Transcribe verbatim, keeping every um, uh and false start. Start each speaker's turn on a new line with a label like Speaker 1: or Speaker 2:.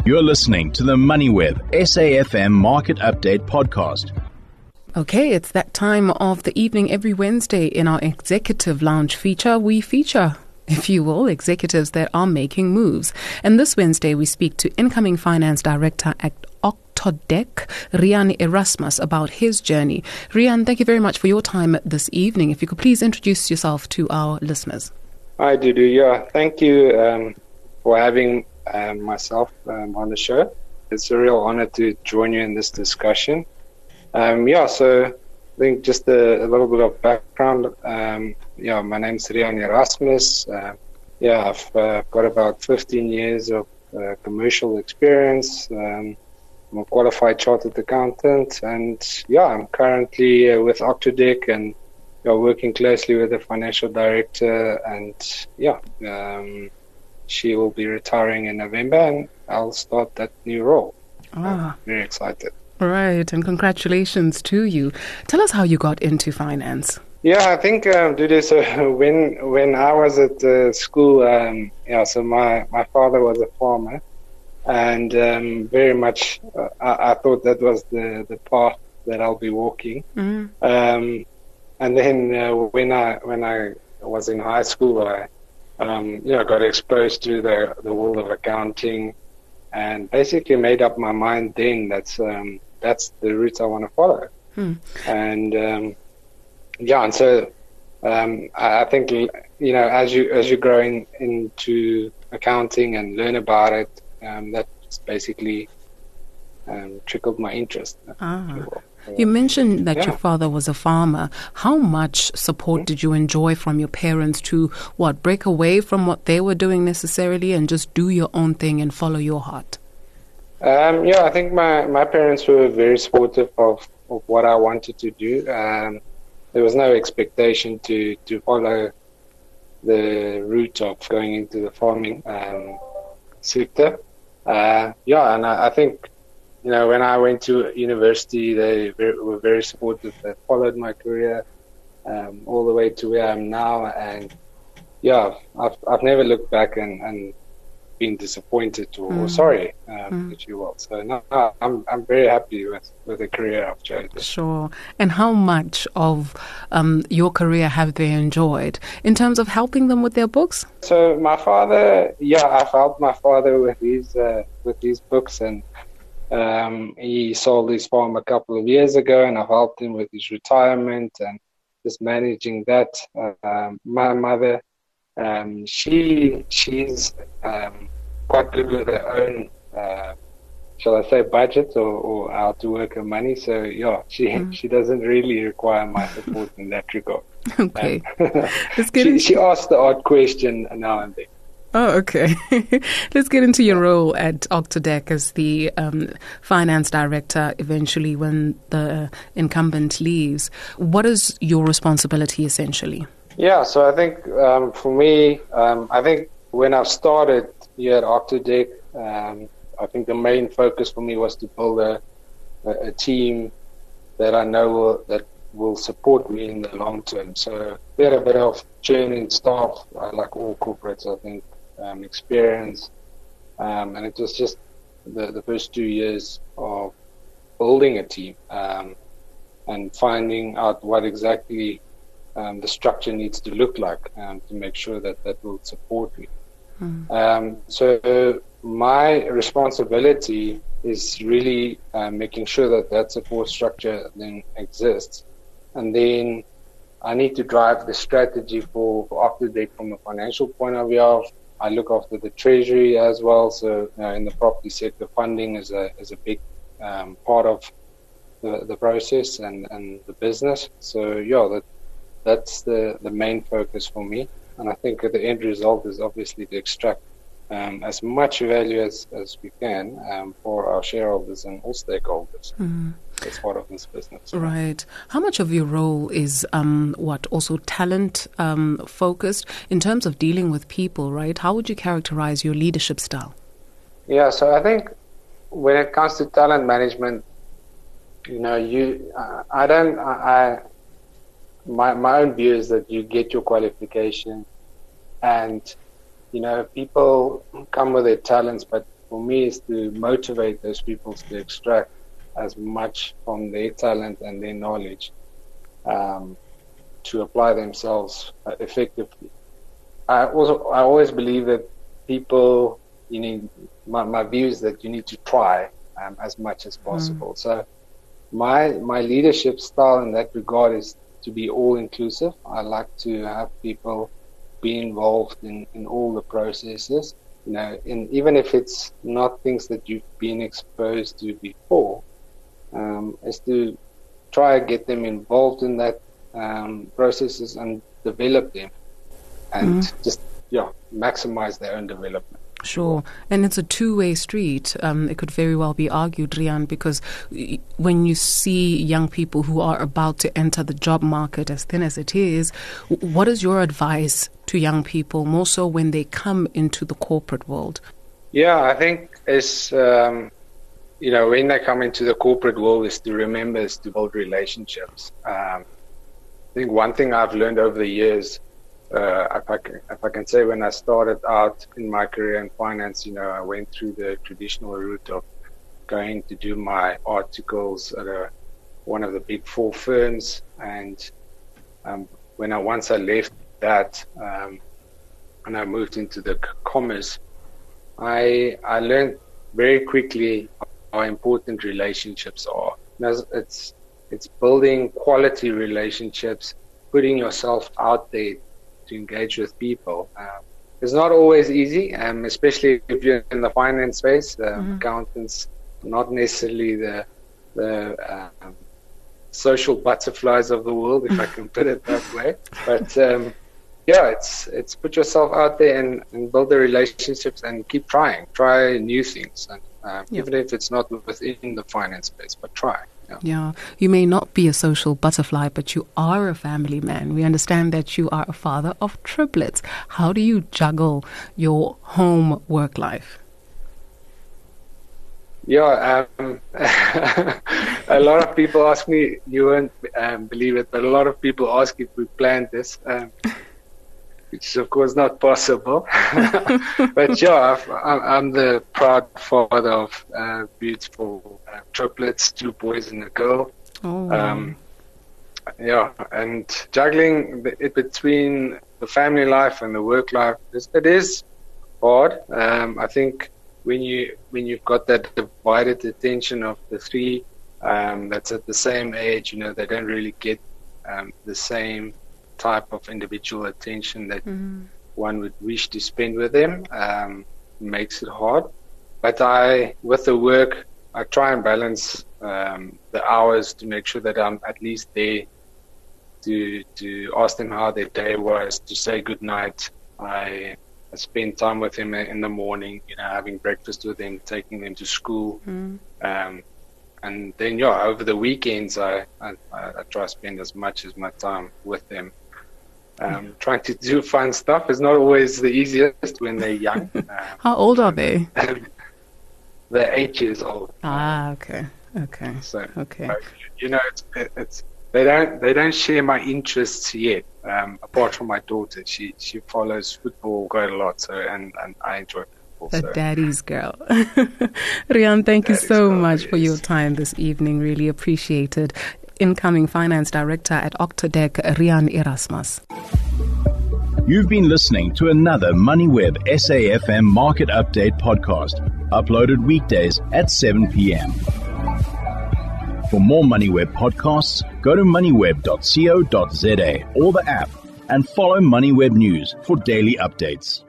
Speaker 1: You're listening to the MoneyWeb S A F M Market Update Podcast.
Speaker 2: Okay, it's that time of the evening every Wednesday in our Executive Lounge feature. We feature, if you will, executives that are making moves. And this Wednesday, we speak to incoming finance director at Octodec, Riaan Erasmus, about his journey. Riaan, thank you very much for your time this evening. If you could please introduce yourself to our listeners.
Speaker 3: Hi, Dudu. Yeah, thank you um, for having um, myself um, on the show. It's a real honor to join you in this discussion. Um, yeah, so I think just a, a little bit of background. Um, yeah, my name's Riaan Erasmus. Uh, yeah, I've uh, got about fifteen years of uh, commercial experience. Um, I'm a qualified chartered accountant, and yeah, I'm currently uh, with Octodec and you know, working closely with the financial director. And yeah, um, she will be retiring in November, and I'll start that new role.
Speaker 2: Ah,
Speaker 3: I'm very excited.
Speaker 2: Right, and congratulations to you. Tell us how you got into finance.
Speaker 3: Yeah, I think, um, Dudu, so when when I was at uh, school, um, yeah, so my, my father was a farmer, and um, very much uh, I, I thought that was the, the path that I'll be walking. Mm. Um, and then uh, when I when I was in high school, I um, you know got exposed to the the world of accounting, and basically made up my mind then that's um, that's the route I want to follow. Hmm. And um, yeah, and so um, I, I think you know as you as you grow in, into accounting and learn about it, um, that's basically um, trickled my interest.
Speaker 2: Ah. You mentioned that
Speaker 3: yeah.
Speaker 2: your father was a farmer. How much support mm-hmm. did you enjoy from your parents to, what, break away from what they were doing necessarily and just do your own thing and follow your heart?
Speaker 3: Um, yeah, I think my, my parents were very supportive of, of what I wanted to do. Um, there was no expectation to, to follow the route of going into the farming um, sector. Uh, yeah, and I, I think You know, when I went to university, they very, were very supportive. They followed my career um, all the way to where I am now. And yeah, I've I've never looked back and, and been disappointed or, mm. or sorry, um, mm. if you will. So no, no, I'm I'm very happy with, with the career I've chosen.
Speaker 2: Sure. And how much of um, your career have they enjoyed in terms of helping them with their books?
Speaker 3: So my father, yeah, I've helped my father with these uh, with these books, and Um, he sold his farm a couple of years ago, and I've helped him with his retirement and just managing that. Um, my mother, um, she she's um, quite good with her own, uh, shall I say, budget or, or how to work her money. So yeah, she mm. she doesn't really require my support in that regard.
Speaker 2: Okay,
Speaker 3: um,
Speaker 2: let's get
Speaker 3: she,
Speaker 2: into-
Speaker 3: she asks the odd question now and then.
Speaker 2: Oh, okay. Let's get into your role at Octodec as the um, finance director eventually when the incumbent leaves. What is your responsibility essentially?
Speaker 3: Yeah, so I think um, for me, um, I think when I started here at Octodec, um, I think the main focus for me was to build a, a, a team that I know will, that will support me in the long term. So we had a bit of churn in staff, uh, like all corporates, I think. Um, experience, um, and it was just the, the first two years of building a team um, and finding out what exactly um, the structure needs to look like um, to make sure that that will support me. Mm. Um, so my responsibility is really uh, making sure that that support structure then exists, and then I need to drive the strategy for, for Octodec from a financial point of view. I look after the treasury as well. So you know, in the property sector, funding is a is a big um, part of the, the process and, and the business. So yeah, that that's the, the main focus for me. And I think the end result is obviously to extract um, as much value as, as we can um, for our shareholders and all stakeholders. Mm. As part of this business.
Speaker 2: Right. How much of your role is um, what also talent um, focused in terms of dealing with people, right? How would you characterize your leadership style?
Speaker 3: Yeah, so I think when it comes to talent management, you know, you, uh, I don't, I, I, my my own view is that you get your qualification, and you know, people come with their talents, but for me is to motivate those people to extract as much from their talent and their knowledge um, to apply themselves uh, effectively. I also I always believe that people, you need my, my view is that you need to try um, as much as possible. Mm. So my my leadership style in that regard is to be all inclusive. I like to have people be involved in, in all the processes, you know, and even if it's not things that you've been exposed to before, um, is to try to get them involved in that um, processes and develop them, and mm. just yeah maximize their own development.
Speaker 2: Sure. And it's a two-way street. Um, it could very well be argued, Riaan, because when you see young people who are about to enter the job market, as thin as it is, what is your advice to young people, more so when they come into the corporate world?
Speaker 3: Yeah, I think it's, um, you know, when they come into the corporate world is to remember is to build relationships. Um, I think one thing I've learned over the years, Uh, if I can, if I can say, when I started out in my career in finance, you know, I went through the traditional route of going to do my articles at a, one of the big four firms. And um, when I once I left that um, and I moved into the commerce, I I learned very quickly how important relationships are. It's it's building quality relationships, putting yourself out there to engage with people. Um, it's not always easy, um, especially if you're in the finance space. Um, mm-hmm. Accountants, not necessarily the the um, social butterflies of the world, if I can put it that way. But um, yeah, it's it's put yourself out there and, and build the relationships and keep trying. Try new things, and um, yep. even if it's not within the finance space, but try. Yeah.
Speaker 2: yeah, you may not be a social butterfly, but you are a family man. We understand that you are a father of triplets. How do you juggle your home work life?
Speaker 3: Yeah, um, a lot of people ask me, you won't um, believe it, but a lot of people ask if we planned this, um, which is of course not possible. But yeah, I've, I'm the proud father of uh, beautiful uh, triplets, two boys and a girl.
Speaker 2: Oh.
Speaker 3: Um, yeah, and juggling it between the family life and the work life, it is hard. Um, I think when you when you've got that divided attention of the three um, that's at the same age, you know, they don't really get um, the same type of individual attention that mm-hmm. one would wish to spend with them. Um, makes it hard. But I, with the work, I try and balance um, the hours to make sure that I'm at least there to to ask them how their day was, to say good night. I, I spend time with them in the morning, you know, having breakfast with them, taking them to school. Mm. Um, and then, yeah, over the weekends, I, I, I try to spend as much as my time with them. Um, trying to do fun stuff is not always the easiest when they're young. Um,
Speaker 2: How old are they?
Speaker 3: They're eight years old.
Speaker 2: Ah, okay, okay.
Speaker 3: So,
Speaker 2: okay.
Speaker 3: you know, it's, it's they don't they don't share my interests yet. Um, apart from my daughter, she she follows football quite a lot. So, and, and I enjoy football.
Speaker 2: A
Speaker 3: so.
Speaker 2: daddy's girl. Riaan, thank
Speaker 3: daddy's
Speaker 2: you so
Speaker 3: girl,
Speaker 2: much
Speaker 3: yes.
Speaker 2: for your time this evening. Really appreciate it. Incoming Finance Director at Octodec, Riaan Erasmus.
Speaker 1: You've been listening to another MoneyWeb S A F M Market Update podcast, uploaded weekdays at seven p.m. For more MoneyWeb podcasts, go to moneyweb dot co dot za or the app, and follow MoneyWeb News for daily updates.